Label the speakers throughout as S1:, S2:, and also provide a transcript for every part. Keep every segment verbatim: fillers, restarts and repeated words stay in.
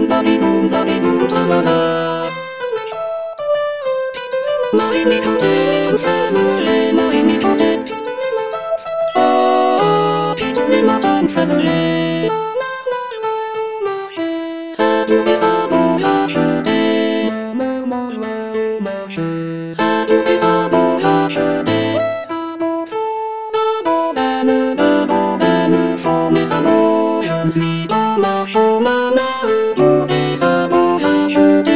S1: んだり踏んだり踏んだまま前に立てうさぶれ前に立てああ一人またうさぶれさぶれさぼさしてさぶれさぼさしてさぼぼだむだぼだむそめさぼやすいばましょまなうどでさぼさして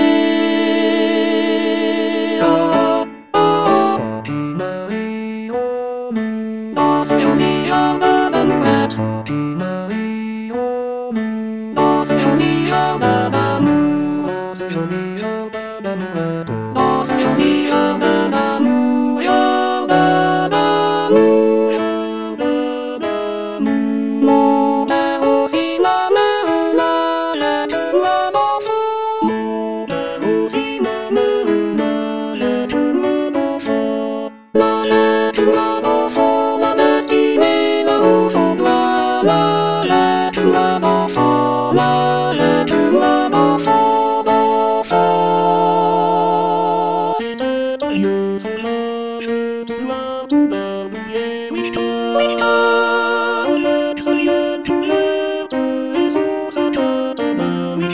S1: ああああDos mil mil da bam raps. Dos mil mil da bam. Dos mil mil da bam rap. Dos mil mil da bam. Yo da bam. Yo da bam. Mo da ho si ma ma la la la bo fo. Mo da ho si ma ma la la la bo fo. La la la bo fo. La la la bo fo, la la la bo fo, bo fo. C'était ta lieu sans l'âge, tout là, tout là, bouillé, oui, oui, le soleil, tout l'air, de sous sa tête, oui,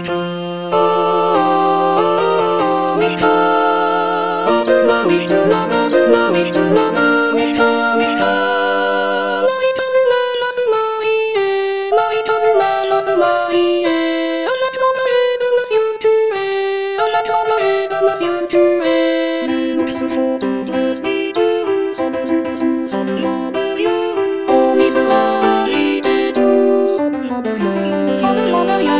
S1: oui, la, oui, la, la, la, oui, la, la, oui, oui, Monsieur tué, nous se font toutes les vidéos, sans le sous, sans le lambérieux, on mise la réalité, tout, sans le lambérieux, sans le lambérieux.